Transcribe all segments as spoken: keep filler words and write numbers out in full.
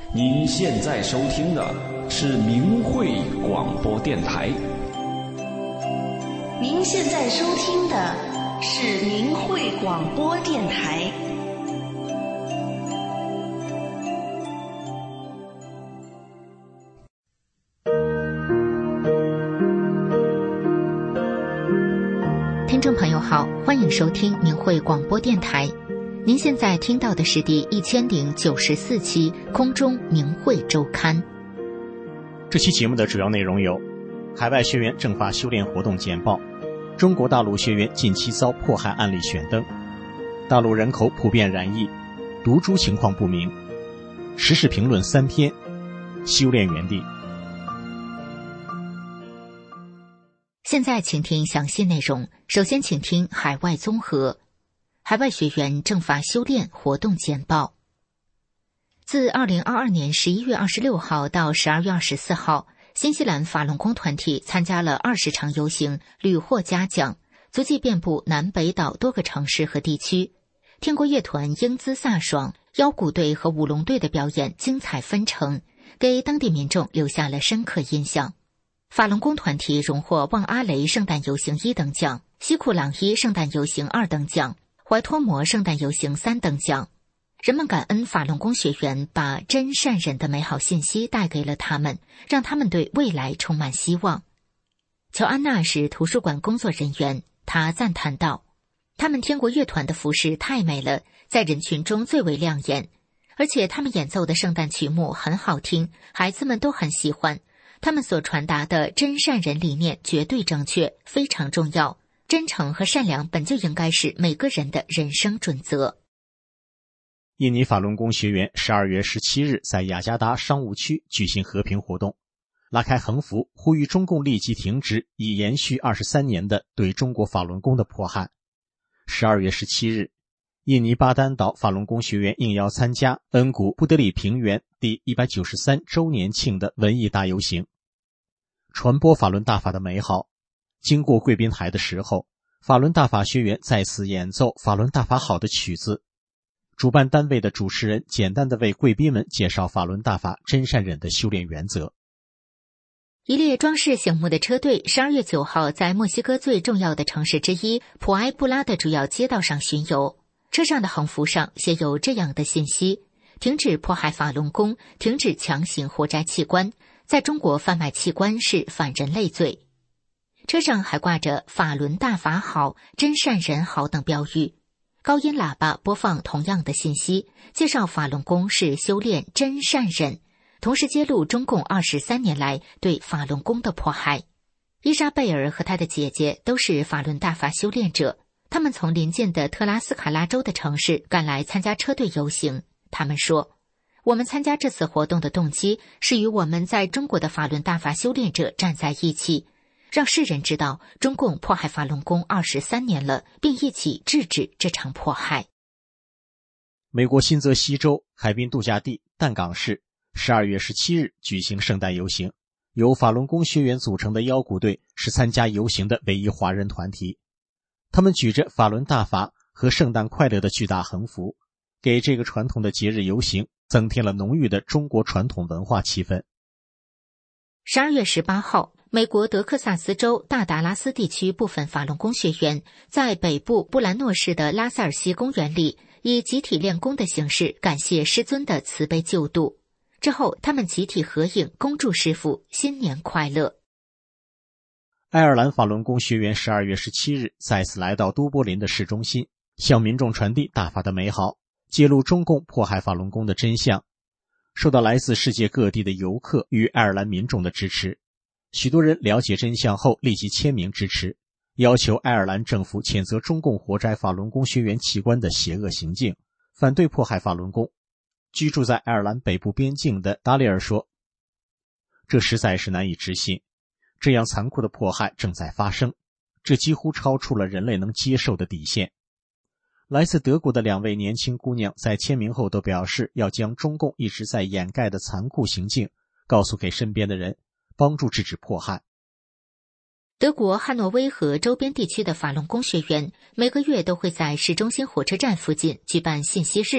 您现在收听的是明慧广播电台。 您现在收听的是明慧广播电台。 听众朋友好，欢迎收听明慧广播电台。您现在听到的是第一千零九十四期空中明慧周刊。 这期节目的主要内容有：海外学员正法修炼活动简报，中国大陆学员近期遭迫害案例选登，大陆人口普遍染疫，毒株情况不明，时事评论三篇，修炼园地。 现在请听详细内容。首先请听海外综合。海外学员正法修炼活动简报。自二零二二年十一月二十六号到十二月二十四号，新西兰法轮功团体参加了二十场游行，屡获嘉奖，足迹遍布南北岛多个城市和地区。天国乐团英姿飒爽，腰鼓队和舞龙队的表演精彩纷呈，给当地民众留下了深刻印象。法轮功团体荣获望阿雷圣诞游行一等奖、西库朗伊圣诞游行二等奖、怀托摩圣诞游行三等奖。人们感恩法轮功学员把真善忍的美好信息带给了他们，让他们对未来充满希望。乔安娜是图书馆工作人员，她赞叹道：他们天国乐团的服饰太美了，在人群中最为亮眼，而且他们演奏的圣诞曲目很好听，孩子们都很喜欢。他们所传达的真善忍理念绝对正确，非常重要。真诚和善良本就应该是每个人的人生准则。 印尼法轮功学员十二月十七日在雅加达商务区举行和平活动，拉开横幅，呼吁中共立即停止已延续二十三年的对中国法轮功的迫害。十二月十七日，印尼巴丹岛法轮功学员应邀参加恩古布德里平原第一百九十三周年庆的文艺大游行，传播法轮大法的美好。经过贵宾台的时候，法轮大法学员再次演奏法轮大法好的曲子。主办单位的主持人简单地为贵宾们介绍法轮大法真善忍的修炼原则。 一列装饰醒目的车队十二月九号在墨西哥最重要的城市之一普埃布拉的主要街道上巡游，车上的横幅上写有这样的信息：停止迫害法轮功，停止强行活摘器官，在中国贩卖器官是反人类罪。车上还挂着法轮大法好，真善忍好等标语，高音喇叭播放同样的信息，介绍法轮功是修炼真善忍，同时揭露中共二十三年来对法轮功的迫害。伊莎贝尔和她的姐姐都是法轮大法修炼者，他们从邻近的特拉斯卡拉州的城市赶来参加车队游行。他们说，我们参加这次活动的动机是与我们在中国的法轮大法修炼者站在一起，让世人知道中共迫害法轮功二十三年了，并一起制止这场迫害。 美国新泽西州海滨度假地淡港市十二月十七日举行圣诞游行，由法轮功学员组成的腰鼓队是参加游行的唯一华人团体。他们举着法轮大法和圣诞快乐的巨大横幅，给这个传统的节日游行增添了浓郁的中国传统文化气氛。 十二月十八号，美国德克萨斯州大达拉斯地区部分法轮功学员在北部布兰诺市的拉塞尔西公园里以集体练功的形式感谢师尊的慈悲救度。之后他们集体合影，恭祝师父新年快乐。 爱尔兰法轮功学员十二月十七日再次来到都柏林的市中心，向民众传递大法的美好，揭露中共迫害法轮功的真相。受到来自世界各地的游客与爱尔兰民众的支持，许多人了解真相后立即签名支持，要求爱尔兰政府谴责中共活摘法轮功学员器官的邪恶行径，反对迫害法轮功。居住在爱尔兰北部边境的达里尔说，这实在是难以置信，这样残酷的迫害正在发生，这几乎超出了人类能接受的底线。来自德国的两位年轻姑娘在签名后都表示要将中共一直在掩盖的残酷行径告诉给身边的人，帮助制止迫害。 德国汉诺威和周边地区的法轮功学员每个月都会在市中心火车站附近举办信息日，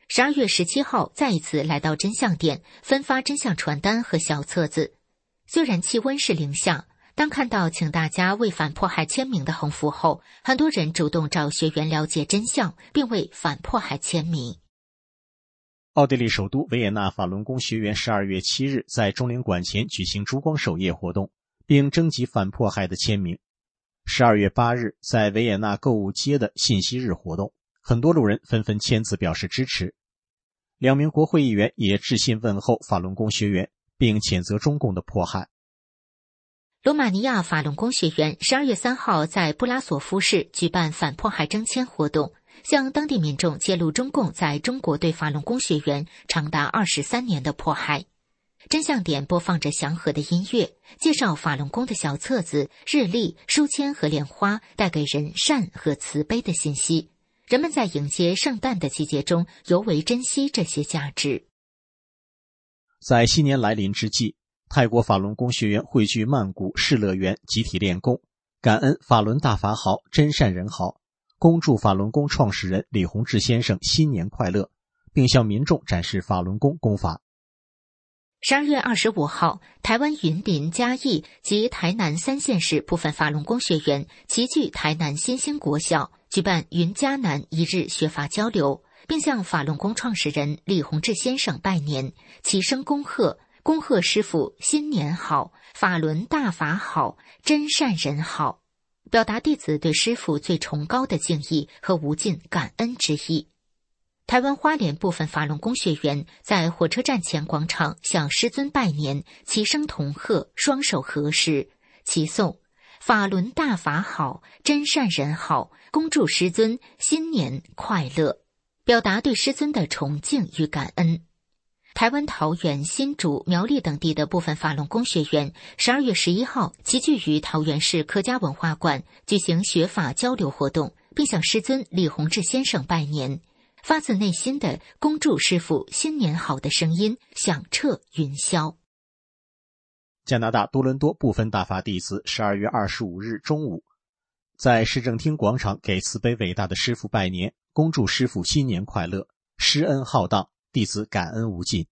十二月十七号再一次来到真相点，分发真相传单和小册子。虽然气温是零下，当看到请大家为反迫害签名的横幅后，很多人主动找学员了解真相，并为反迫害签名。 奥地利首都维也纳法轮功学员十二月七日在中领馆前举行烛光守夜活动，并征集反迫害的签名。十二月八日在维也纳购物街的信息日活动，很多路人纷纷签字表示支持。两名国会议员也致信问候法轮功学员，并谴责中共的迫害。 罗马尼亚法轮功学员十二月三号在布拉索夫市举办反迫害征签活动，向当地民众揭露中共在中国对法轮功学员长达二十三年的迫害。真相点播放着祥和的音乐，介绍法轮功的小册子、日历、书签和莲花带给人善和慈悲的信息。人们在迎接圣诞的季节中尤为珍惜这些价值。 在新年来临之际，泰国法轮功学员汇聚曼谷世乐园集体练功，感恩法轮大法好，真善人好，恭祝法轮功创始人李洪志先生新年快乐，并向民众展示法轮功功法。 十二月二十五号，台湾云林、嘉义及台南三县市部分法轮功学员齐聚台南新兴国小，举办云嘉南一日学法交流，并向法轮功创始人李洪志先生拜年，齐声恭贺，恭贺师父新年好，法轮大法好，真善人好，表达弟子对师父最崇高的敬意和无尽感恩之意。台湾花莲部分法轮功学员在火车站前广场向师尊拜年，齐声同贺，双手合十，齐颂法轮大法好，真善人好，恭祝师尊新年快乐，表达对师尊的崇敬与感恩。台湾桃园、新竹、苗栗等地的部分法轮功学员十二月十一号齐聚于桃园市客家文化馆举行学法交流活动，并向师尊李洪志先生拜年，发自内心的恭祝师父新年好的声音响彻云霄。 加拿大多伦多部分大法弟子十二月二十五日中午在市政厅广场给慈悲伟大的师父拜年，恭祝师父新年快乐，施恩浩荡，弟子感恩无尽。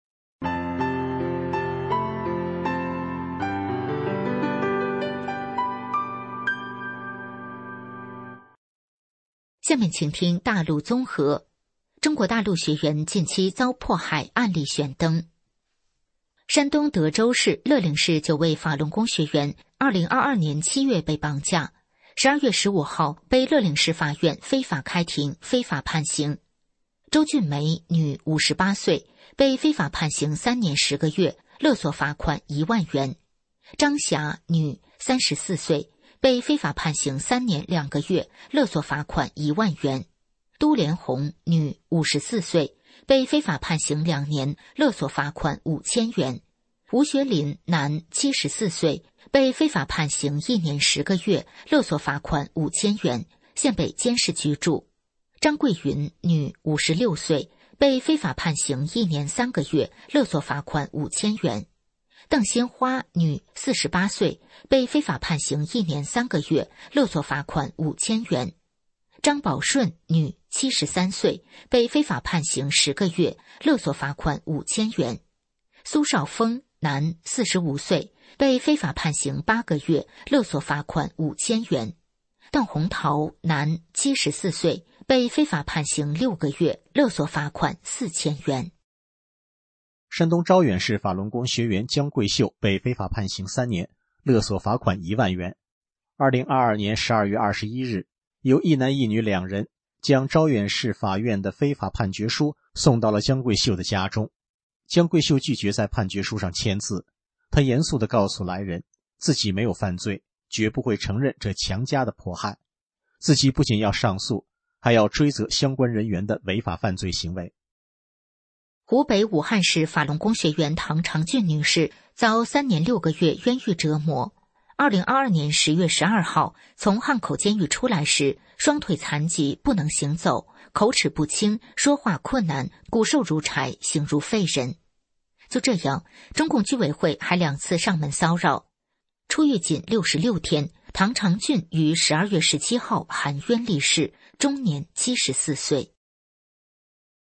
下面请听大陆综合。中国大陆学员近期遭迫害案例选登。山东德州市乐陵市九位法轮功学员二零二二年七月被绑架，十二月十五号被乐陵市法院非法开庭，非法判刑。周俊梅，女，五十八岁，被非法判刑三年十个月，勒索罚款一万元。张霞，女，三十四岁，被非法判刑三年两个月，勒索罚款一万元。都连红，女，五十四岁，被非法判刑两年，勒索罚款五千元。吴学林，男，七十四岁，被非法判刑一年十个月，勒索罚款五千元，现被监视居住。张桂云，女，五十六岁，被非法判刑一年三个月，勒索罚款五千元。邓新花，女，四十八岁，被非法判刑一年三个月，勒索罚款五千元。张宝顺，女，七十三岁，被非法判刑十个月，勒索罚款五千元。苏少峰，男，四十五岁，被非法判刑八个月，勒索罚款五千元。邓洪桃，男，七十四岁，被非法判刑六个月，勒索罚款四千元。 山东招远市法轮功学员江桂秀被非法判刑三年，勒索罚款一万元。二零二二年十二月二十一日，有一男一女两人将招远市法院的非法判决书送到了江桂秀的家中。江桂秀拒绝在判决书上签字，他严肃地告诉来人，自己没有犯罪，绝不会承认这强加的迫害，自己不仅要上诉，还要追责相关人员的违法犯罪行为。 湖北武汉市法轮功学员唐长俊女士遭三年六个月冤狱折磨。二零二二年十月十二号从汉口监狱出来时，双腿残疾，不能行走，口齿不清，说话困难，骨瘦如柴，形如废人。就这样，中共居委会还两次上门骚扰。出狱仅六十六天，唐长俊于十二月十七号含冤离世，终年七十四岁。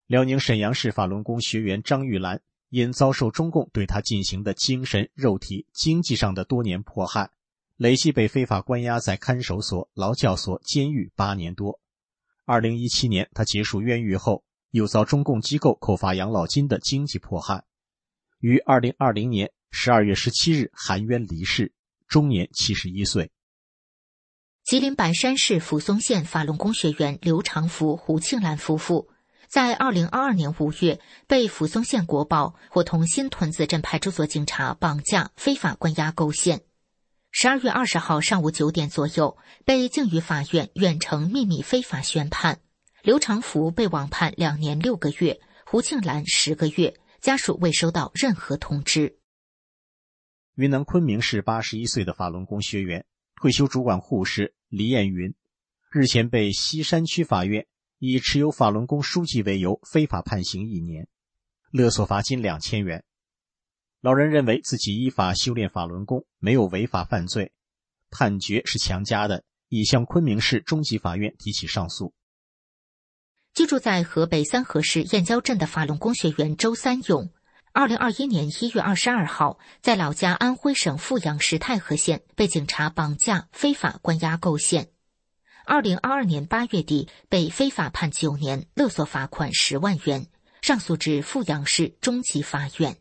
辽宁沈阳市法轮功学员张玉兰因遭受中共对她进行的精神、肉体、经济上的多年迫害，累计被非法关押在看守所、劳教所、监狱八年多。二零一七年，她结束冤狱后，又遭中共机构扣发养老金的经济迫害，于二零二零年十二月十七日含冤离世，终年七十一岁。 吉林白山市抚松县法轮功学员刘长福、胡庆兰夫妇在二零二二年五月被抚松县国保伙同新屯子镇派出所警察绑架、非法关押构陷。十二月二十号上午九点左右，被境域法院远程秘密非法宣判。刘长福被网判两年六个月，胡庆兰十个月，家属未收到任何通知。 云南昆明市八十一岁的法轮功学员、退休主管护士黎艳云，日前被西山区法院以持有法轮功书籍为由非法判刑一年，勒索罚金两千元。老人认为自己依法修炼法轮功，没有违法犯罪，判决是强加的，已向昆明市中级法院提起上诉。 居住在河北三河市燕郊镇的法轮功学员周三勇，二零二一年一月二十二号，在老家安徽省阜阳市太和县被警察绑架、非法关押构陷。二零二二年八月底被非法判九年，勒索罚款十万元，上诉至阜阳市中级法院。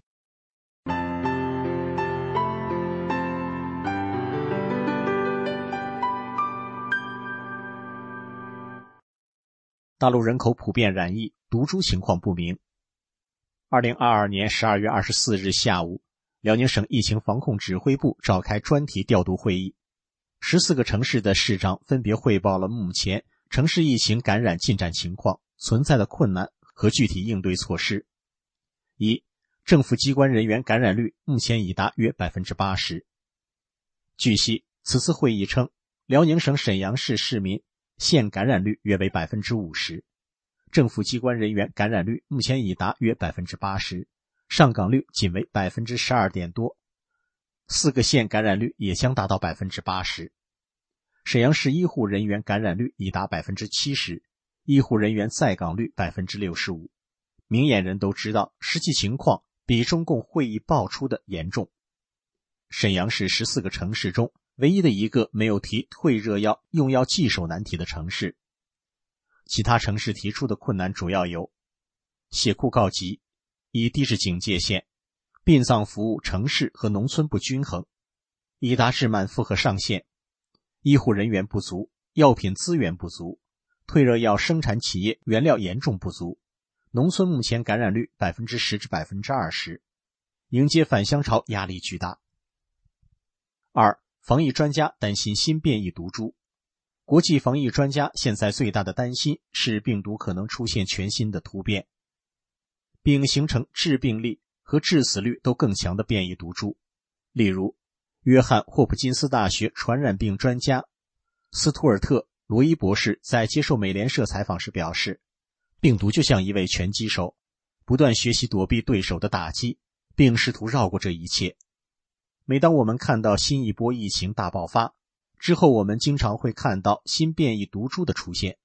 大陆人口普遍染疫，毒株情况不明。二零二二年十二月二十四日下午，辽宁省疫情防控指挥部召开专题调度会议，十四个城市的市长分别汇报了目前城市疫情感染进展情况、存在的困难和具体应对措施。一、政府机关人员感染率目前已达约 百分之八十。 据悉，此次会议称，辽宁省沈阳市市民现感染率约为 百分之五十， 政府机关人员感染率目前已达约 百分之八十， 上岗率仅为 百分之十二 点多，四个县感染率也将达到 百分之八十。 沈阳市医护人员感染率已达 百分之七十， 医护人员在岗率 百分之六十五。 明眼人都知道，实际情况比中共会议爆出的严重。沈阳是十四个城市中唯一的一个没有提退热药用药棘手难题的城市。其他城市提出的困难主要有：血库告急，已低至警戒线；殡葬服务城市和农村不均衡，已达至满负荷上限；医护人员不足，药品资源不足，退热药生产企业原料严重不足，农村目前感染率 百分之十 至 百分之二十， 迎接返乡潮压力巨大。二、防疫专家担心新变异毒株。国际防疫专家现在最大的担心是病毒可能出现全新的突变，并形成致病力和致死率都更强的变异毒株。例如，约翰霍普金斯大学传染病专家斯图尔特·罗伊博士在接受美联社采访时表示，病毒就像一位拳击手，不断学习躲避对手的打击，并试图绕过这一切。每当我们看到新一波疫情大爆发之后，我们经常会看到新变异毒株的出现。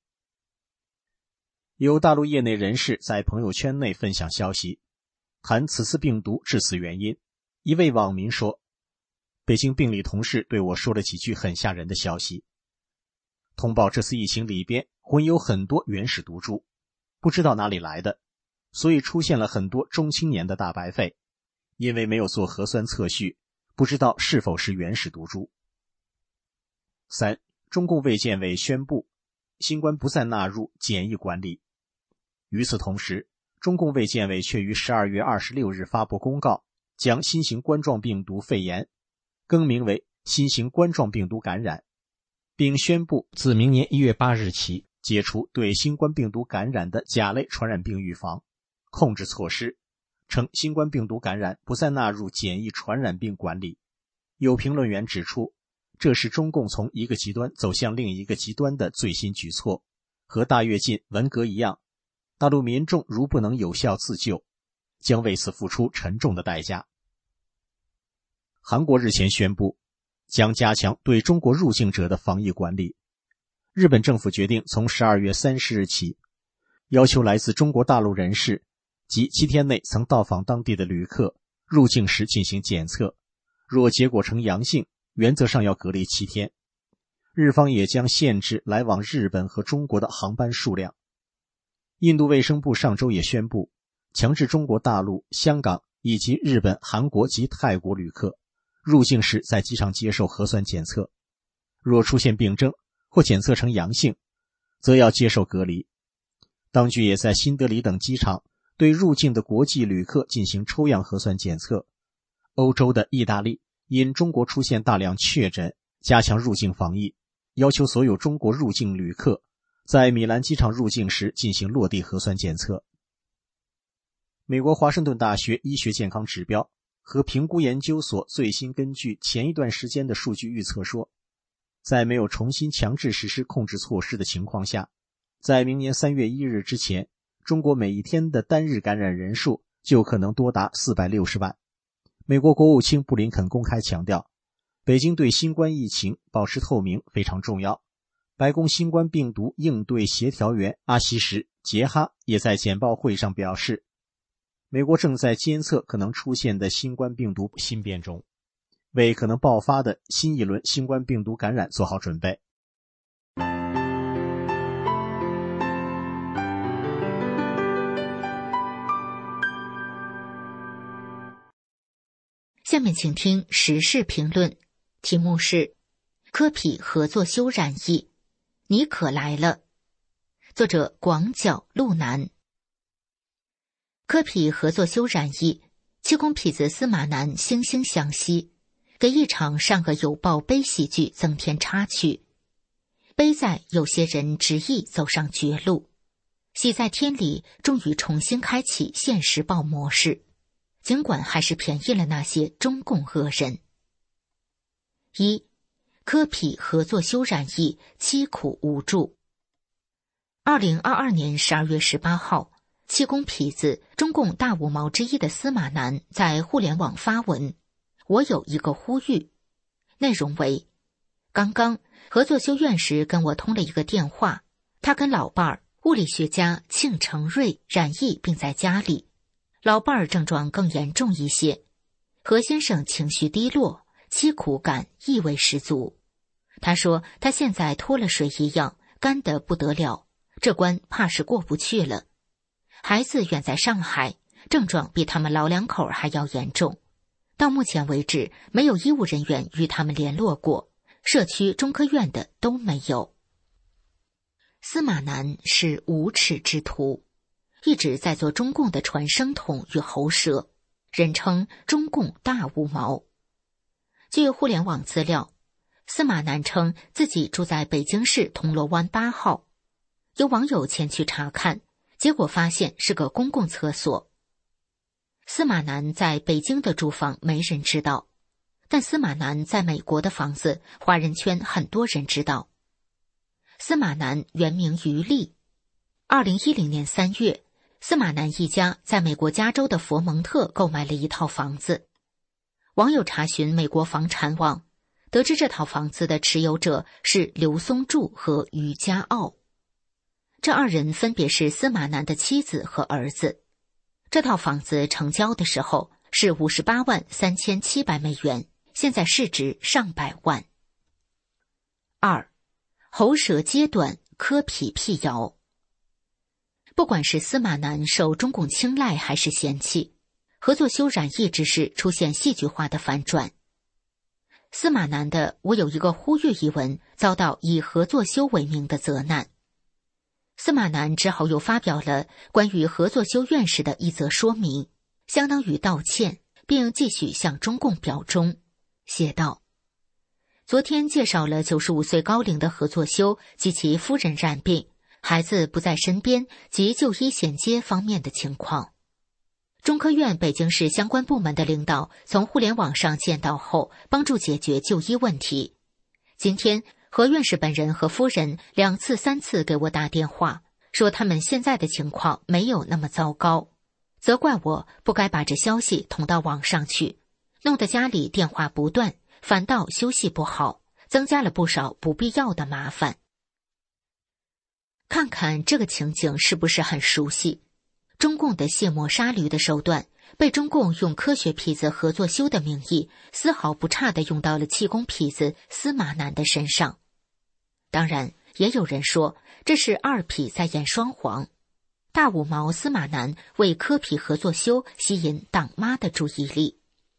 有大陆业内人士在朋友圈内分享消息，谈此次病毒致死原因。一位网民说，北京病理同事对我说了几句很吓人的消息，通报这次疫情里边混有很多原始毒株，不知道哪里来的，所以出现了很多中青年的大白肺，因为没有做核酸测序，不知道是否是原始毒株。三、中共卫健委宣布，新冠不再纳入检疫管理。与此同时，中共卫健委却于十二月二十六日发布公告，将新型冠状病毒肺炎更名为新型冠状病毒感染，并宣布自明年一月八日起解除对新冠病毒感染的甲类传染病预防控制措施，称新冠病毒感染不再纳入检疫传染病管理。有评论员指出，这是中共从一个极端走向另一个极端的最新举措，和大跃进、文革一样，大陆民众如不能有效自救，将为此付出沉重的代价。韩国日前宣布，将加强对中国入境者的防疫管理。日本政府决定从十二月三十日起， 要求来自中国大陆人士及七天内曾到访当地的旅客入境时进行检测，若结果呈阳性，原则上要隔离七天。日方也将限制来往日本和中国的航班数量。印度卫生部上周也宣布，强制中国大陆、香港以及日本、韩国及泰国旅客入境时在机场接受核酸检测，若出现病征或检测呈阳性，则要接受隔离。当局也在新德里等机场对入境的国际旅客进行抽样核酸检测。欧洲的意大利因中国出现大量确诊，加强入境防疫，要求所有中国入境旅客在米兰机场入境时进行落地核酸检测。美国华盛顿大学医学健康指标和评估研究所最新根据前一段时间的数据预测说，在没有重新强制实施控制措施的情况下，在明年三月一日之前，中国每一天的单日感染人数就可能多达四百六十万。美国国务卿布林肯公开强调，北京对新冠疫情保持透明非常重要。白宫新冠病毒应对协调员阿西什·杰哈也在简报会上表示，美国正在监测可能出现的新冠病毒新变种，为可能爆发的新一轮新冠病毒感染做好准备。 下面请听时事评论，题目是科匹合作修染疫，你可来了。作者广角路南。科匹合作修染疫，七公痞子司马南惺惺相惜，给一场善恶有报悲喜剧增添插曲。悲在有些人执意走上绝路，喜在天理终于重新开启现实报模式，尽管还是便宜了那些中共恶人。一、科匹合作修染疫，凄苦无助。二零二二年十二月十八号，七公痞子中共大五毛之一的司马南在互联网发文，我有一个呼吁，内容为：刚刚合作修院时跟我通了一个电话，他跟老伴儿物理学家庆成瑞染疫并在家里，老伴儿症状更严重一些，何先生情绪低落，凄苦感意味十足。他说他现在脱了水一样，干得不得了，这关怕是过不去了。孩子远在上海，症状比他们老两口还要严重。到目前为止，没有医务人员与他们联络过，社区中科院的都没有。司马南是无耻之徒，一直在做中共的传声筒与喉舌，人称中共大五毛。据互联网资料，司马南称自己住在北京市铜锣湾八号，有网友前去查看，结果发现是个公共厕所。司马南在北京的住房没人知道，但司马南在美国的房子，华人圈很多人知道。司马南原名于立。二零一零年三月，司马南一家在美国加州的佛蒙特购买了一套房子。网友查询美国房产网，得知这套房子的持有者是刘松柱和于家傲，这二人分别是司马南的妻子和儿子。这套房子成交的时候是五十八万三千七百美元，现在市值上百万。二、喉舌揭短，科匹辟谣。不管是司马南受中共青睐还是嫌弃，合作修染疫之事出现戏剧化的反转。司马南的我有一个呼吁一文遭到以合作修为名的责难，司马南只好又发表了关于合作修院士的一则说明，相当于道歉，并继续向中共表忠，写道：昨天介绍了九十五岁高龄的合作修及其夫人染病，孩子不在身边及就医衔接方面的情况。中科院北京市相关部门的领导从互联网上见到后，帮助解决就医问题。今天何院士本人和夫人两次三次给我打电话，说他们现在的情况没有那么糟糕，责怪我不该把这消息捅到网上去，弄得家里电话不断，反倒休息不好，增加了不少不必要的麻烦。 看看这个情景是不是很熟悉？中共的卸磨杀驴的手段，被中共用科学痞子何作修的名义，丝毫不差地用到了气功痞子司马南的身上。当然，也有人说这是二痞在演双簧，大五毛司马南为科痞何作修吸引党妈的注意力。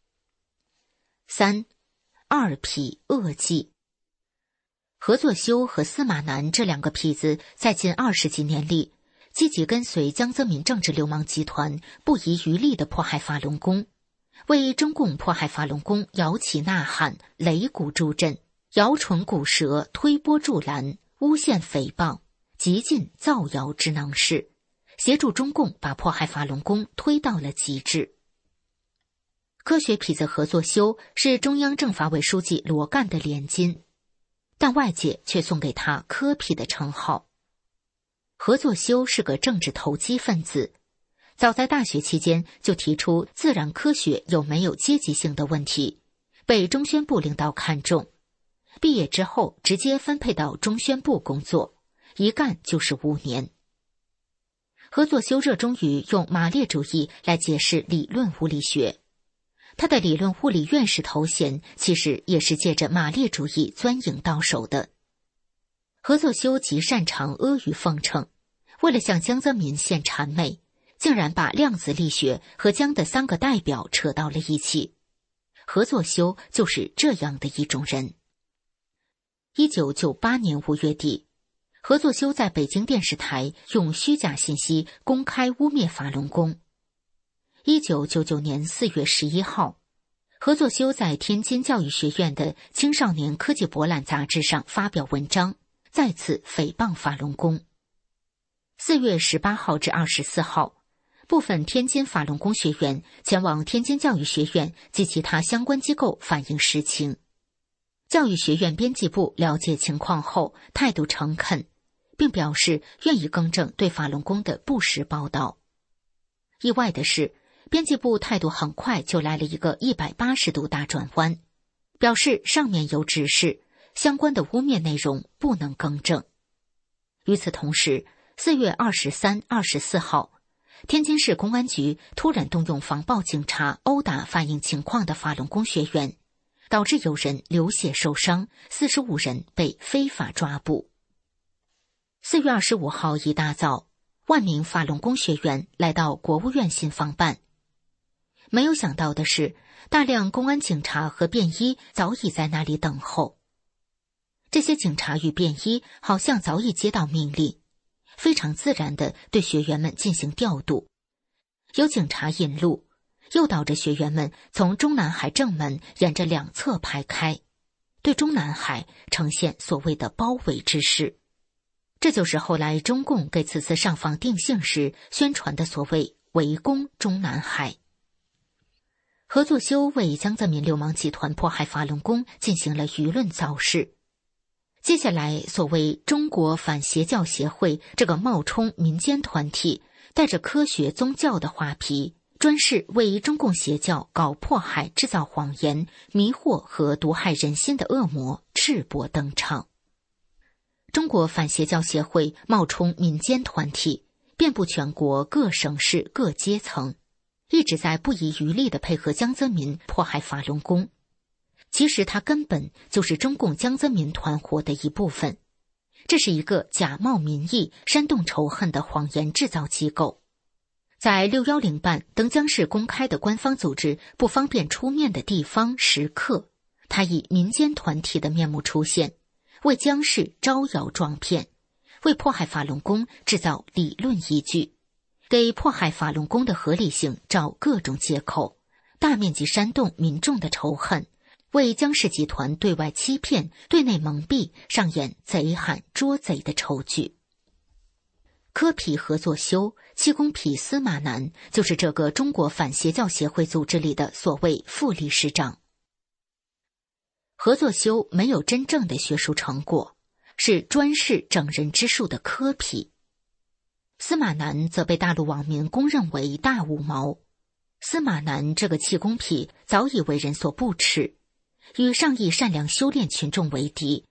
三，二痞恶迹。何作修和司马南这两个痞子在近二十几年里，积极跟随江泽民政治流氓集团，不遗余力地迫害法轮功，为中共迫害法轮功摇旗呐喊、擂鼓助阵、摇唇鼓舌、推波助澜、诬陷诽谤，极尽造谣之能事，协助中共把迫害法轮功推到了极致。科学痞子何作修是中央政法委书记罗干的连襟，但外界却送给他科痞的称号。何作修是个政治投机分子，早在大学期间就提出自然科学有没有阶级性的问题，被中宣部领导看中。毕业之后直接分配到中宣部工作，一干就是五年。何作修热衷于用马列主义来解释理论物理学，他的理论物理院士头衔其实也是借着马列主义钻营到手的。何作修极擅长阿谀奉承，为了向江泽民献谄媚，竟然把量子力学和江的三个代表扯到了一起。何作修就是这样的一种人。一九九八年五月底，何作修在北京电视台用虚假信息公开污蔑法轮功。一九九九年四月十一号，何作修在天津教育学院的青少年科技博览杂志上发表文章，再次诽谤法轮功。四月十八号至二十四号，部分天津法轮功学员前往天津教育学院及其他相关机构反映实情。教育学院编辑部了解情况后态度诚恳，并表示愿意更正对法轮功的不实报道。意外的是，编辑部态度很快就来了一个一百八十度大转弯，表示上面有指示，相关的污蔑内容不能更正。与此同时，四月二十三、二十四号，天津市公安局突然动用防暴警察殴打反映情况的法轮功学员，导致有人流血受伤，四十五人被非法抓捕。四月二十五号一大早，万名法轮功学员来到国务院信访办。没有想到的是，大量公安警察和便衣早已在那里等候。这些警察与便衣好像早已接到命令，非常自然地对学员们进行调度。有警察引路，诱导着学员们从中南海正门沿着两侧排开，对中南海呈现所谓的包围之势。这就是后来中共给此次上访定性时宣传的所谓围攻中南海。何作修为江泽民流氓集团迫害法轮功进行了舆论造势。接下来，所谓中国反邪教协会这个冒充民间团体，带着科学宗教的画皮，专是为中共邪教搞迫害、制造谎言、迷惑和毒害人心的恶魔赤膊登场。中国反邪教协会冒充民间团体，遍布全国各省市各阶层，一直在不遗余力地配合江泽民迫害法轮功。其实它根本就是中共江泽民团伙的一部分，这是一个假冒民意、煽动仇恨的谎言制造机构。在六一零办等将是公开的官方组织不方便出面的地方时刻，它以民间团体的面目出现，为江氏招摇撞骗，为迫害法轮功制造理论依据，给迫害法轮功的合理性找各种借口，大面积煽动民众的仇恨，为江氏集团对外欺骗、对内蒙蔽上演贼喊捉贼的丑剧。科痞何作修、气功痞司马南就是这个中国反邪教协会组织里的所谓副理事长。何作修没有真正的学术成果，是专事整人之术的科痞。司马南则被大陆网民公认为大五毛。司马南这个气功痞早已为人所不齿，与上亿善良修炼群众为敌，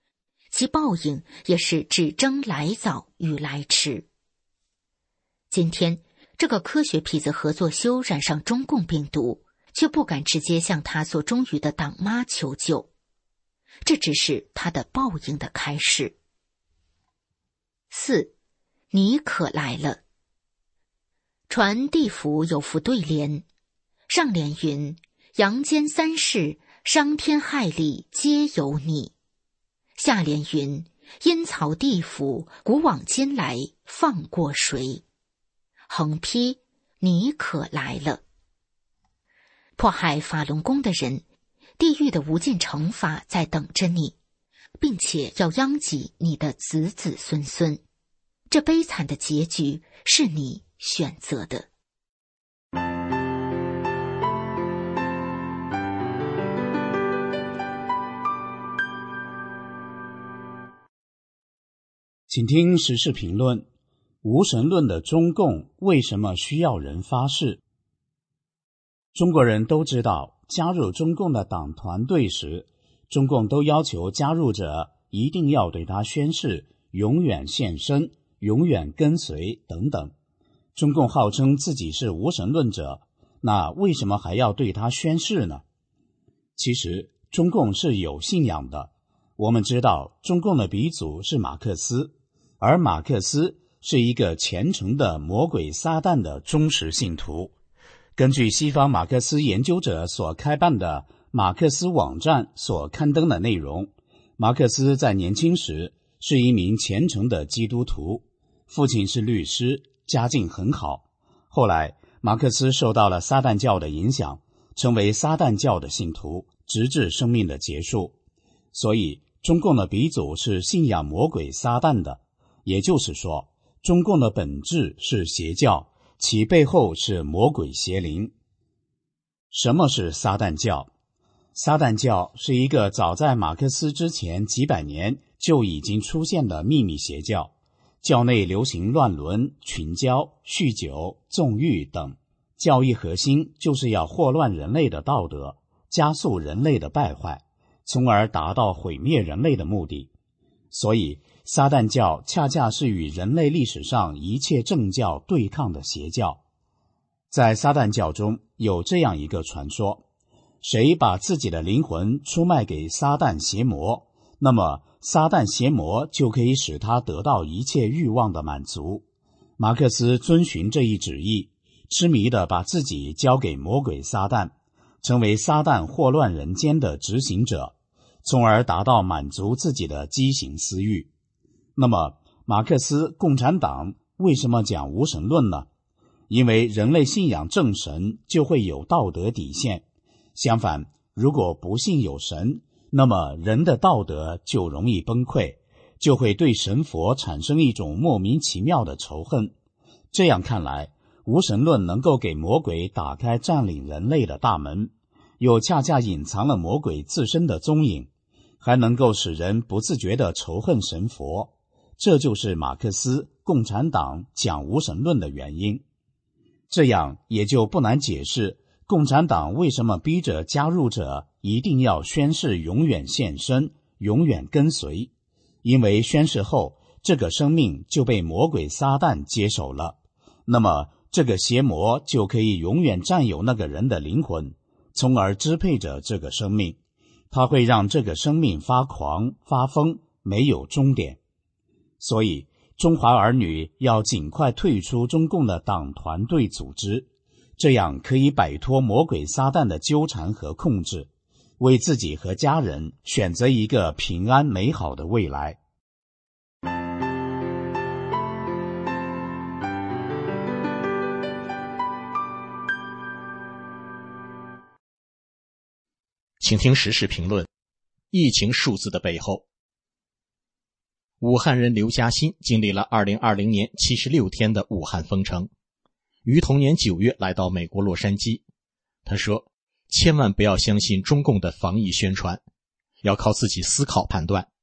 其报应也是只争来早与来迟。今天，这个科学痞子何作修染上中共病毒，却不敢直接向他所忠于的党妈求救，这只是他的报应的开始。四，你可来了。传地府有副对联，上联云：阳间三世，伤天害理皆由你。下联云：阴曹地府，古往今来放过谁？横批：你可来了。迫害法轮功的人，地狱的无尽惩罚在等着你，并且要殃及你的子子孙孙。这悲惨的结局是你选择的。 请听时事评论：无神论的中共为什么需要人发誓？中国人都知道，加入中共的党团队时，中共都要求加入者一定要对他宣誓永远献身、永远跟随等等。中共号称自己是无神论者，那为什么还要对他宣誓呢？其实中共是有信仰的。我们知道中共的鼻祖是马克思，而马克思是一个虔诚的魔鬼撒旦的忠实信徒。根据西方马克思研究者所开办的马克思网站所刊登的内容，马克思在年轻时是一名虔诚的基督徒，父亲是律师，家境很好。后来马克思受到了撒旦教的影响，成为撒旦教的信徒，直至生命的结束。所以中共的鼻祖是信仰魔鬼撒旦的，也就是说，中共的本质是邪教，其背后是魔鬼邪灵。什么是撒旦教？撒旦教是一个早在马克思之前几百年就已经出现的秘密邪教，教内流行乱伦、群交、酗酒、纵欲等，教义核心就是要祸乱人类的道德，加速人类的败坏，从而达到毁灭人类的目的。所以撒旦教恰恰是与人类历史上一切正教对抗的邪教。在撒旦教中有这样一个传说，谁把自己的灵魂出卖给撒旦邪魔，那么撒旦邪魔就可以使他得到一切欲望的满足。马克思遵循这一旨意，痴迷地把自己交给魔鬼撒旦，成为撒旦祸乱人间的执行者，从而达到满足自己的畸形私欲。那么马克思共产党为什么讲无神论呢？因为人类信仰正神就会有道德底线，相反，如果不信有神，那么人的道德就容易崩溃，就会对神佛产生一种莫名其妙的仇恨。这样看来，无神论能够给魔鬼打开占领人类的大门，又恰恰隐藏了魔鬼自身的踪影，还能够使人不自觉地仇恨神佛。这就是马克思、共产党讲无神论的原因。这样也就不难解释共产党为什么逼着加入者一定要宣誓永远献身、永远跟随。因为宣誓后，这个生命就被魔鬼撒旦接手了，那么这个邪魔就可以永远占有那个人的灵魂，从而支配着这个生命。它会让这个生命发狂、发疯，没有终点。所以中华儿女要尽快退出中共的党团队组织，这样可以摆脱魔鬼撒旦的纠缠和控制，为自己和家人选择一个平安美好的未来。 请听时事评论：疫情数字的背后。武汉人刘嘉欣经历了二零二零年七十六天的武汉封城，于同年九月来到美国洛杉矶。他说，千万不要相信中共的防疫宣传，要靠自己思考判断。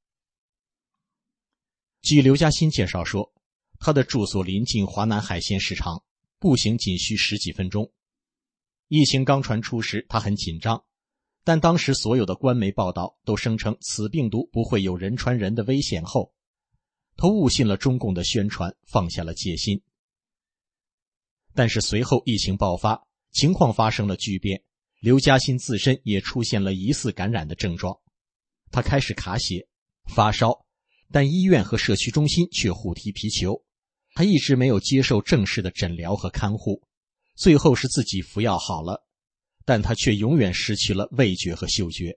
据刘嘉欣介绍说，他的住所临近华南海鲜市场，步行仅需十几分钟。疫情刚传出时，他很紧张， 但当时所有的官媒报道都声称此病毒不会有人传人的危险后，他误信了中共的宣传，放下了戒心。但是随后疫情爆发，情况发生了巨变，刘嘉欣自身也出现了疑似感染的症状，他开始卡血、发烧，但医院和社区中心却互踢皮球，他一直没有接受正式的诊疗和看护，最后是自己服药好了，但他却永远失去了味觉和嗅觉。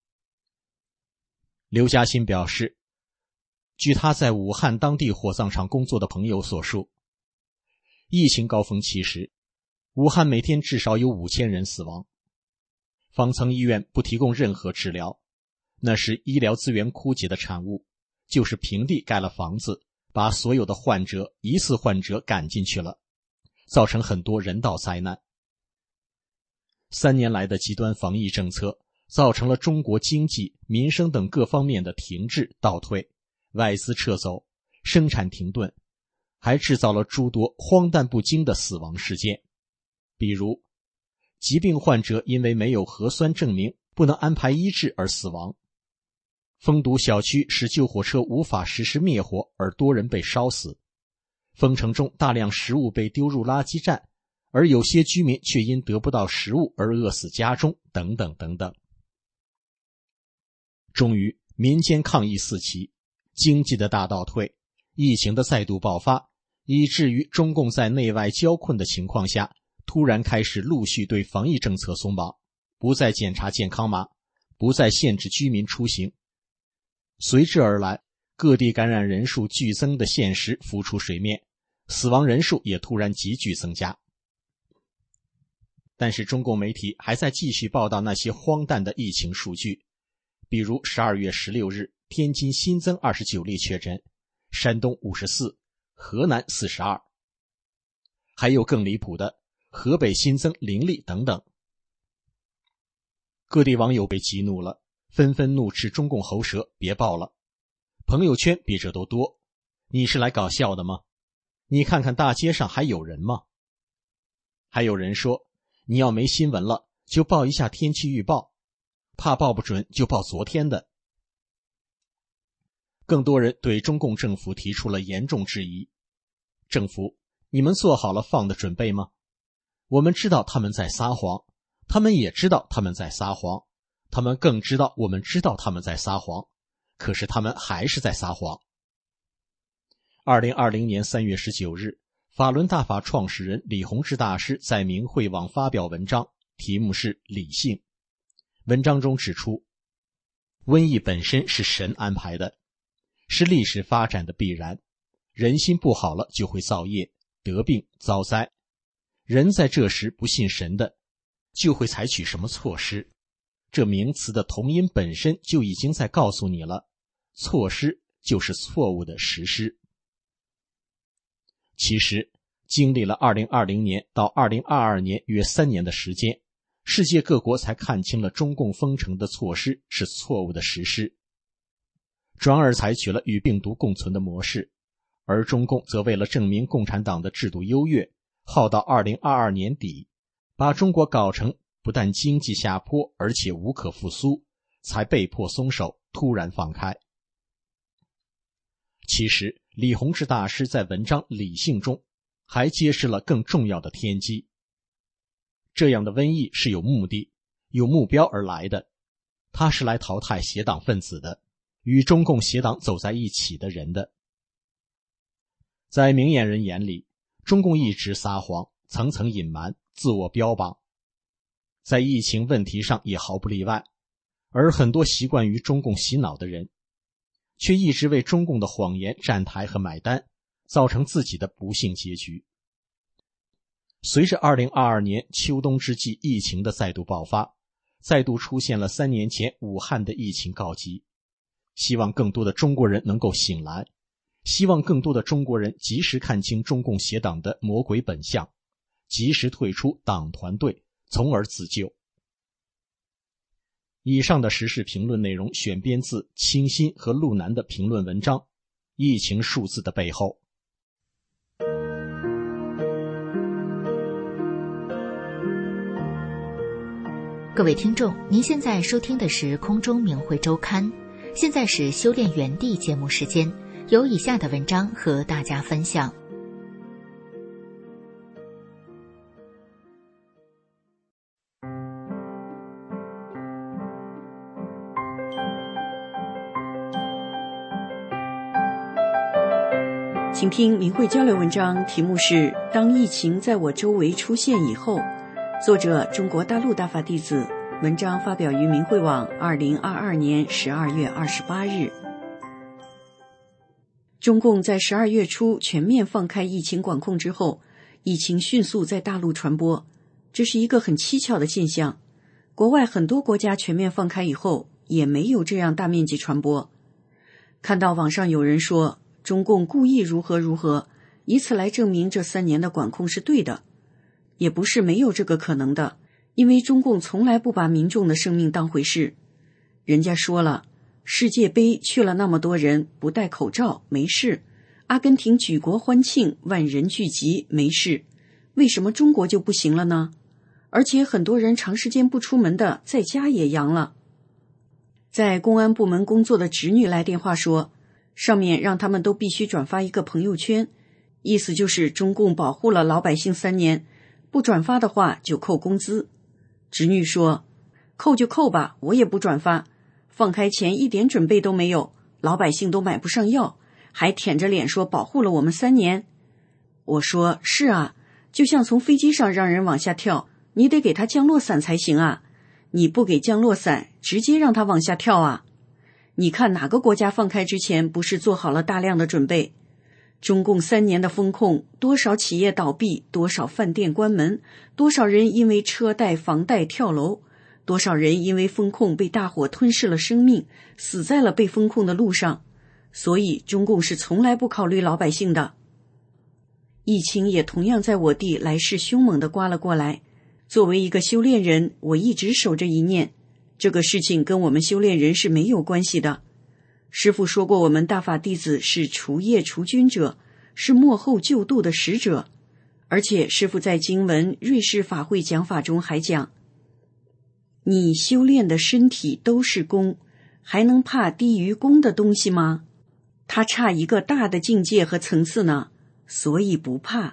刘嘉欣表示，据他在武汉当地火葬场工作的朋友所述，疫情高峰期时，武汉每天至少有五千人死亡，方舱医院不提供任何治疗，那是医疗资源枯竭的产物，就是平地盖了房子，把所有的患者、疑似患者赶进去了，造成很多人道灾难。三年来的极端防疫政策造成了中国经济、民生等各方面的停滞倒退，外资撤走，生产停顿，还制造了诸多荒诞不经的死亡事件。比如，疾病患者因为没有核酸证明不能安排医治而死亡，封堵小区使救火车无法实施灭火而多人被烧死，封城中大量食物被丢入垃圾站，而有些居民却因得不到食物而饿死家中，等等等等。终于，民间抗议四起，经济的大倒退，疫情的再度爆发，以至于中共在内外交困的情况下，突然开始陆续对防疫政策松绑，不再检查健康码，不再限制居民出行。随之而来，各地感染人数剧增的现实浮出水面，死亡人数也突然急剧增加。但是中共媒体还在继续报道那些荒诞的疫情数据，比如十二月十六日，天津新增二十九例确诊，山东五十四，河南四十二，还有更离谱的，河北新增零例等等。各地网友被激怒了，纷纷怒斥中共喉舌别报了，朋友圈比这都多，你是来搞笑的吗？你看看大街上还有人吗？还有人说，你要没新闻了就报一下天气预报，怕报不准就报昨天的。更多人对中共政府提出了严重质疑，政府，你们做好了放的准备吗？我们知道他们在撒谎，他们也知道他们在撒谎，他们更知道我们知道他们在撒谎，可是他们还是在撒谎。二零二零年三月十九日，法轮大法创始人李洪志大师在明慧网发表文章，题目是《理性》。文章中指出，瘟疫本身是神安排的，是历史发展的必然，人心不好了就会造业、得病、遭灾。人在这时不信神的，就会采取什么措施？这名词的同音本身就已经在告诉你了，措施就是错误的实施。其实，经历了二零二零年到二零二二年约三年的时间，世界各国才看清了中共封城的措施是错误的实施，转而采取了与病毒共存的模式，而中共则为了证明共产党的制度优越，耗到二零二二年底，把中国搞成不但经济下坡，而且无可复苏，才被迫松手，突然放开。其实，李洪志大师在文章《理性》中还揭示了更重要的天机。这样的瘟疫是有目的、有目标而来的，它是来淘汰邪党分子的，与中共邪党走在一起的人的。在明眼人眼里，中共一直撒谎，层层隐瞒，自我标榜，在疫情问题上也毫不例外，而很多习惯于中共洗脑的人，却一直为中共的谎言站台和买单，造成自己的不幸结局。随着二零二二年秋冬之际疫情的再度爆发，再度出现了三年前武汉的疫情告急，希望更多的中国人能够醒来，希望更多的中国人及时看清中共邪党的魔鬼本相，及时退出党团队，从而自救。以上的时事评论内容选编自清新和陆南的评论文章《疫情数字的背后》。 各位听众，您现在收听的是空中明慧周刊，现在是修炼原地节目时间，有以下的文章和大家分享。 请听明慧交流文章，题目是当疫情在我周围出现以后，作者中国大陆大法弟子，文章发表于明慧网二零二二年十二月二十八日。中共在十二月初全面放开疫情管控之后，疫情迅速在大陆传播，这是一个很蹊跷的现象。国外很多国家全面放开以后，也没有这样大面积传播。看到网上有人说中共故意如何如何，以此来证明这三年的管控是对的，也不是没有这个可能的，因为中共从来不把民众的生命当回事。人家说了，世界杯去了那么多人，不戴口罩没事，阿根廷举国欢庆，万人聚集没事，为什么中国就不行了呢？而且很多人长时间不出门的，在家也阳了。在公安部门工作的侄女来电话说，上面让他们都必须转发一个朋友圈，意思就是中共保护了老百姓三年，不转发的话就扣工资。侄女说，扣就扣吧，我也不转发，放开前一点准备都没有，老百姓都买不上药，还舔着脸说保护了我们三年。我说，是啊，就像从飞机上让人往下跳，你得给他降落伞才行啊，你不给降落伞，直接让他往下跳啊。你看哪个国家放开之前不是做好了大量的准备？中共三年的封控，多少企业倒闭，多少饭店关门，多少人因为车贷房贷跳楼，多少人因为封控被大火吞噬了生命，死在了被封控的路上。所以中共是从来不考虑老百姓的。疫情也同样在我地来势凶猛地刮了过来。作为一个修炼人，我一直守着一念，这个事情跟我们修炼人是没有关系的。师父说过，我们大法弟子是除业除菌者，是末后救度的使者。而且师父在经文瑞士法会讲法中还讲，你修炼的身体都是功，还能怕低于功的东西吗？它差一个大的境界和层次呢，所以不怕。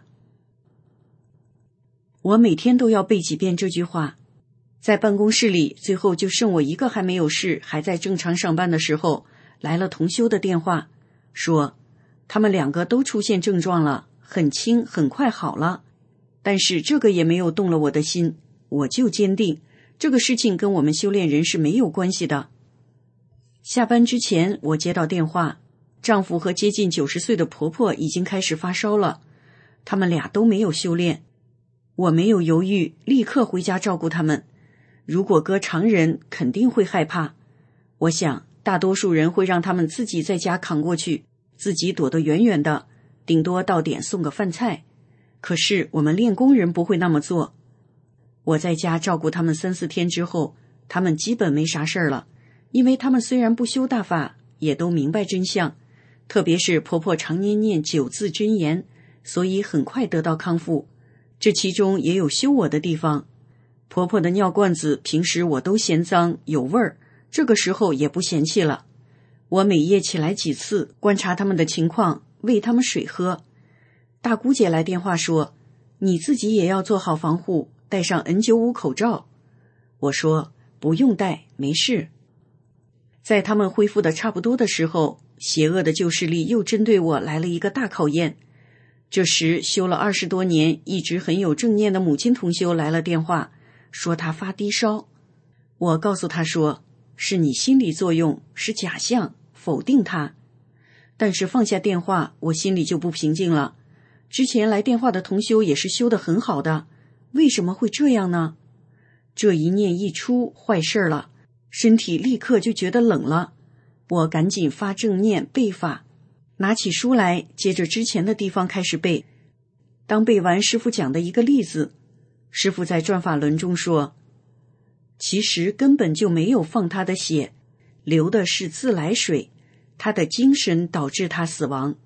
我每天都要背几遍这句话。在办公室里，最后就剩我一个还没有事，还在正常上班的时候，来了同修的电话，说他们两个都出现症状了，很轻，很快好了。但是这个也没有动了我的心，我就坚定这个事情跟我们修炼人是没有关系的。下班之前，我接到电话，丈夫和接近九十岁的婆婆已经开始发烧了，他们俩都没有修炼。我没有犹豫，立刻回家照顾他们。如果搁常人，肯定会害怕。我想大多数人会让他们自己在家扛过去，自己躲得远远的，顶多到点送个饭菜。可是我们练功人不会那么做。我在家照顾他们三四天之后，他们基本没啥事儿了，因为他们虽然不修大法，也都明白真相，特别是婆婆常年念九字真言，所以很快得到康复。这其中也有修我的地方。婆婆的尿罐子平时我都嫌脏有味儿，这个时候也不嫌弃了。我每夜起来几次，观察他们的情况，喂他们水喝。大姑姐来电话说，你自己也要做好防护，戴上 N 九十五 口罩。我说不用戴，没事。在他们恢复的差不多的时候，邪恶的旧势力又针对我来了一个大考验。这时修了二十多年，一直很有正念的母亲同修来了电话，说他发低烧。我告诉他说，是你心理作用，是假象，否定他。但是放下电话，我心里就不平静了。之前来电话的同修也是修得很好的，为什么会这样呢？这一念一出，坏事了，身体立刻就觉得冷了。我赶紧发正念背法，拿起书来，接着之前的地方开始背。当背完师父讲的一个例子，师父在转法轮中说，其实根本就没有放他的血，流的是自来水，他的精神导致他死亡。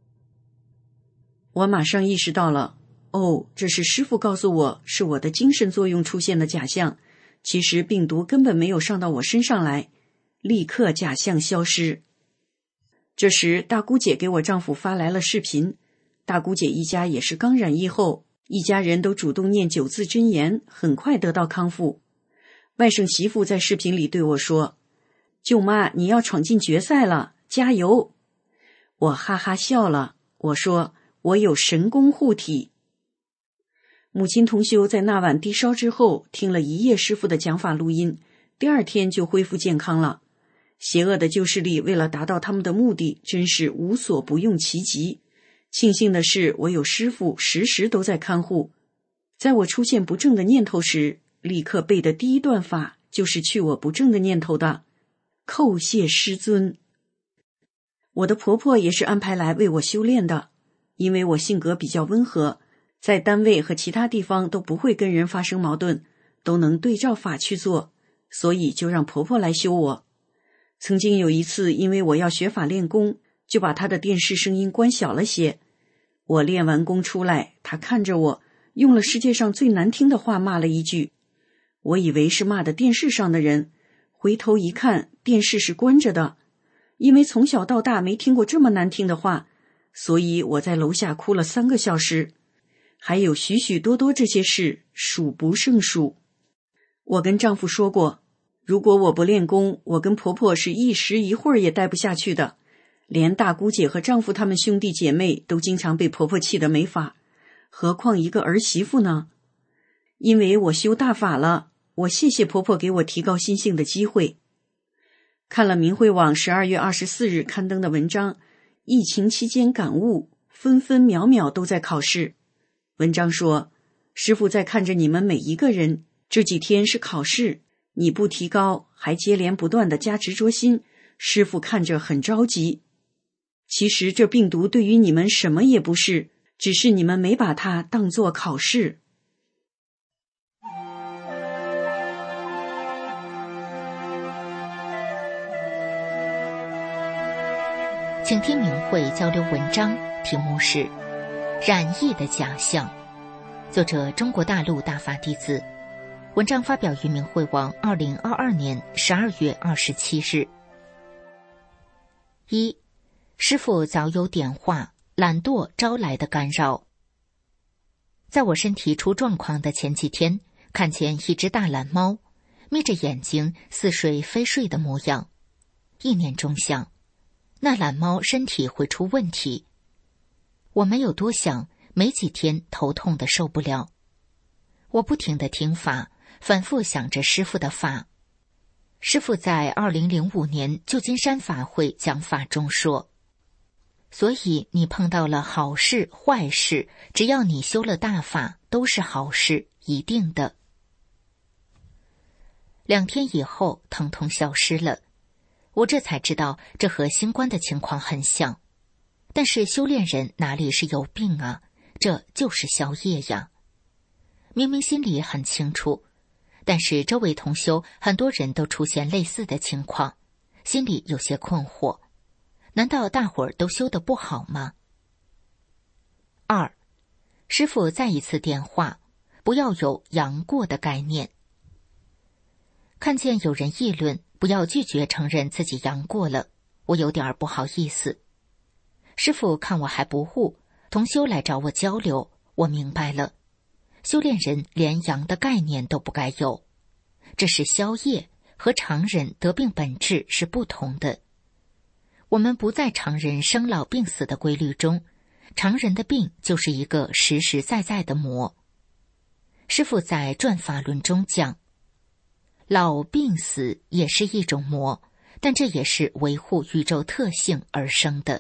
我马上意识到了，哦，这是师父告诉我，是我的精神作用出现的假象， 其实病毒根本没有上到我身上来，立刻假象消失。这时大姑姐给我丈夫发来了视频，大姑姐一家也是刚染疫后，一家人都主动念九字真言，很快得到康复。外甥媳妇在视频里对我说，舅妈，你要闯进决赛了，加油。我哈哈笑了，我说我有神功护体。母亲同修在那晚低烧之后听了一夜师父的讲法录音，第二天就恢复健康了。邪恶的旧势力为了达到他们的目的，真是无所不用其极。庆幸的是，我有师父时时都在看护。在我出现不正的念头时，立刻背的第一段法就是去我不正的念头的，叩谢师尊。我的婆婆也是安排来为我修炼的，因为我性格比较温和，在单位和其他地方都不会跟人发生矛盾，都能对照法去做，所以就让婆婆来修我。曾经有一次，因为我要学法练功，就把她的电视声音关小了些。我练完功出来，她看着我，用了世界上最难听的话骂了一句。我以为是骂的电视上的人，回头一看，电视是关着的。因为从小到大没听过这么难听的话，所以我在楼下哭了三个小时。还有许许多多这些事，数不胜数。我跟丈夫说过，如果我不练功，我跟婆婆是一时一会儿也待不下去的。连大姑姐和丈夫他们兄弟姐妹都经常被婆婆气得没法，何况一个儿媳妇呢？因为我修大法了，我谢谢婆婆给我提高心性的机会。看了明慧网十二月二十四日刊登的文章，疫情期间感悟，分分秒秒都在考试。文章说，师父在看着你们每一个人，这几天是考试，你不提高，还接连不断的加执着心，师父看着很着急。其实这病毒对于你们什么也不是，只是你们没把它当作考试。 请听明慧交流文章，题目是《染疫的假象》，作者中国大陆大法弟子。文章发表于明慧网二零二二年十二月二十七日。一，师父早有点化，懒惰招来的干扰。在我身体出状况的前几天，看见一只大懒猫，眯着眼睛似睡非睡的模样。一念中想，那懒猫身体会出问题。我没有多想，没几天头痛的受不了。我不停地听法，反复想着师父的法。师父在二零零五年旧金山法会讲法中说，所以你碰到了好事坏事，只要你修了大法，都是好事，一定的。两天以后，疼痛消失了。我这才知道，这和新冠的情况很像。但是修炼人哪里是有病啊？这就是消业呀。明明心里很清楚，但是周围同修很多人都出现类似的情况，心里有些困惑。难道大伙儿都修得不好吗？二，师父再一次电话，不要有阳过的概念。看见有人议论，不要拒绝承认自己阳过了，我有点不好意思。师父看我还不悟，同修来找我交流，我明白了，修炼人连阳的概念都不该有，这是消业，和常人得病本质是不同的。我们不在常人生老病死的规律中，常人的病就是一个实实在在的魔。师父在转法轮中讲，老病死也是一种魔，但这也是维护宇宙特性而生的。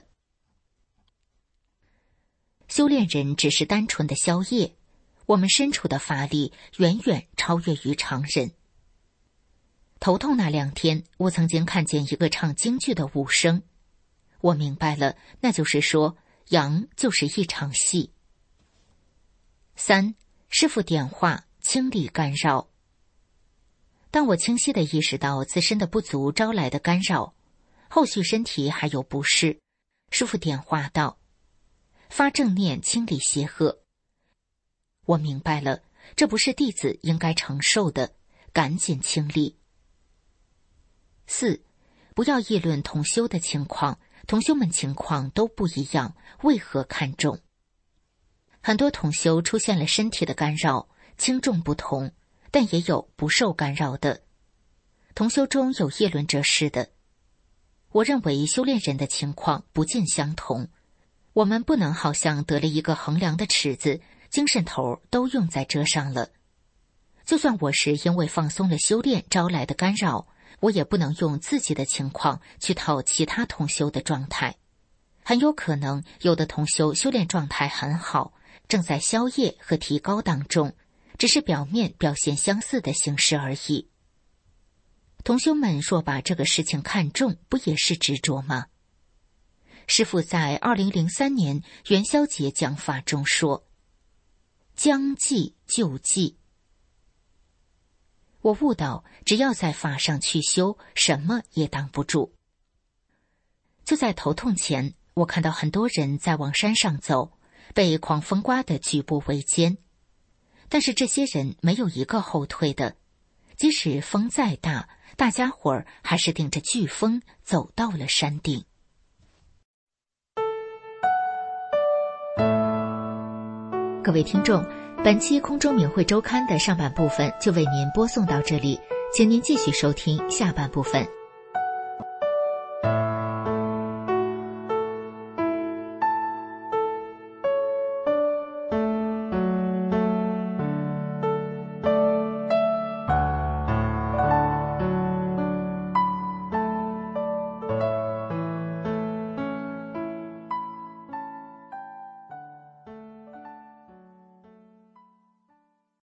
修炼人只是单纯的消业，我们身处的法力远远超越于常人。头痛那两天，我曾经看见一个唱京剧的武生，我明白了，那就是说，阳就是一场戏。三，师父点化，清理干扰。当我清晰地意识到自身的不足招来的干扰，后续身体还有不适，师父点化道，发正念清理邪恶。我明白了，这不是弟子应该承受的， 赶紧清理。四，不要议论同修的情况，同修们情况都不一样，为何看重？很多同修出现了身体的干扰，轻重不同，但也有不受干扰的。同修中有议论这事的。我认为修炼人的情况不尽相同，我们不能好像得了一个衡量的尺子，精神头都用在这上了。就算我是因为放松了修炼招来的干扰，我也不能用自己的情况去套其他同修的状态。很有可能有的同修修炼状态很好，正在消业和提高当中，只是表面表现相似的形式而已。同修们若把这个事情看重，不也是执着吗？师父在二零零三年元宵节讲法中说，将计就计。我悟到，只要在法上去修，什么也挡不住。就在头痛前，我看到很多人在往山上走，被狂风刮得举步维艰，但是这些人没有一个后退的，即使风再大，大家伙儿还是顶着飓风走到了山顶。各位听众，本期空中明慧周刊的上半部分就为您播送到这里，请您继续收听下半部分。